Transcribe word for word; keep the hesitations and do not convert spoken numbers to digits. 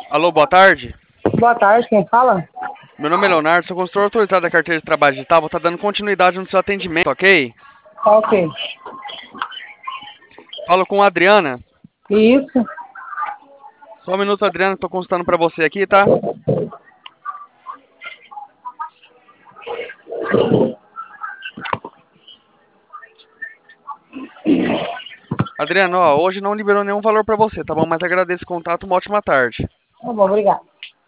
Alô, boa tarde. Boa tarde, quem fala? Meu nome é Leonardo, sou consultor autorizado da carteira de trabalho digital. Vou estar dando continuidade no seu atendimento, ok? Ok. Falo com a Adriana. Isso. Só um minuto, Adriana, estou consultando para você aqui, tá? Adriana, ó, hoje não liberou nenhum valor para você, tá bom? Mas agradeço o contato, uma ótima tarde. Tá bom, obrigado.